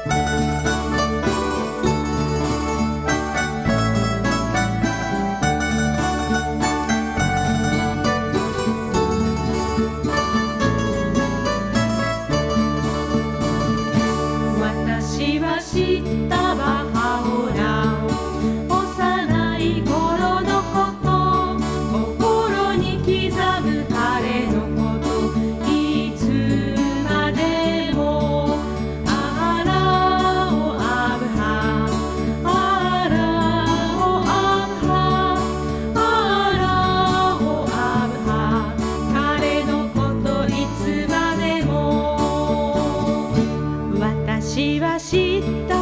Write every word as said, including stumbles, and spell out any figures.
私は知ったバハオラ、幼い頃のこと、心に刻む彼のこと、いつまでも。アラオアブハ、アラオアブハ、アラオアブハ、彼のこといつまでも。私は知った